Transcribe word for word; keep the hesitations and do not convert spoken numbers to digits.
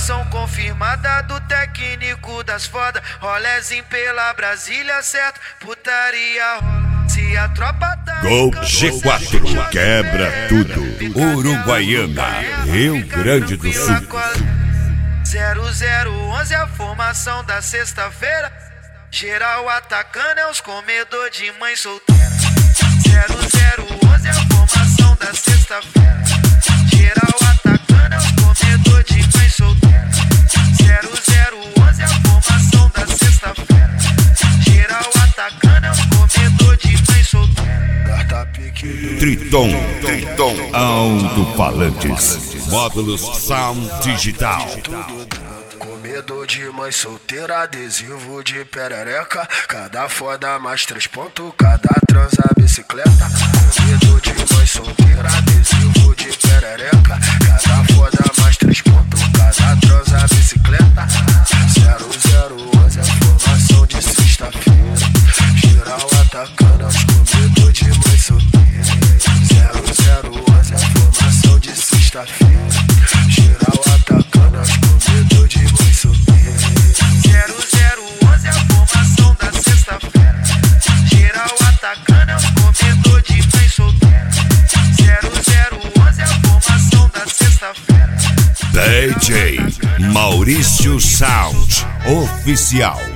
Formação confirmada do técnico das foda. Rolezinho pela Brasília, certo? Putaria rola. Se a tropa tá Gol G quatro, quebra tudo. Uruguaiana, Rio Grande do Sul. zero zero onze a formação da sexta-feira. Geral atacando é os comedor de mãe solteira. zero zero onze a formação da sexta-feira. Geral atacando é os comedor de mãe solteira. zero zero onze a formação da sexta-feira. Geral atacando é os comedor de mãe solteira. Triton, Triton, alto-falantes, módulos sound digital. Comedor de mãe solteira, adesivo de perereca. Cada foda mais três pontos, cada transa bicicleta. Comedor de mãe solteira, adesivo de perereca. Cada foda mais três pontos, cada transa bicicleta. zero zero onze a formação de sexta-feira. Geral atacando aos comedor de mãe solteira. zero zero onze a formação de sexta-feira. Geral atacando aos comedor de mãe solteira. zero zero onze a formação da sexta-feira. Geral atacando aos comedor de mãe solteira. zero zero onze a formação da sexta-feira. D J Maurício Sound Oficial.